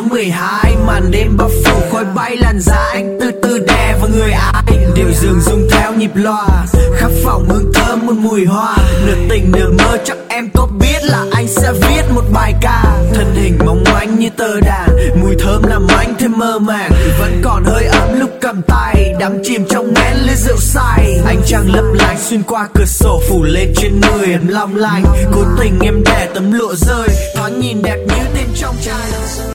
số 12, màn đêm bao phủ khói bay làn da anh từ từ đè vào người ai. Điệu dường rung theo nhịp loa, khắp phòng hương thơm một mùi hoa. Nửa tỉnh nửa mơ chắc em có biết là anh sẽ viết một bài ca. Thân hình mong manh như tơ đàn, mùi thơm làm anh thêm mơ màng. Vẫn còn hơi ấm lúc cầm tay, đắm chìm trong nén ly rượu say. Ánh trăng lấp lánh xuyên qua cửa sổ phủ lên trên người em long lanh. Cố tình em để tấm lụa rơi, thoáng nhìn đẹp như tên trong trai.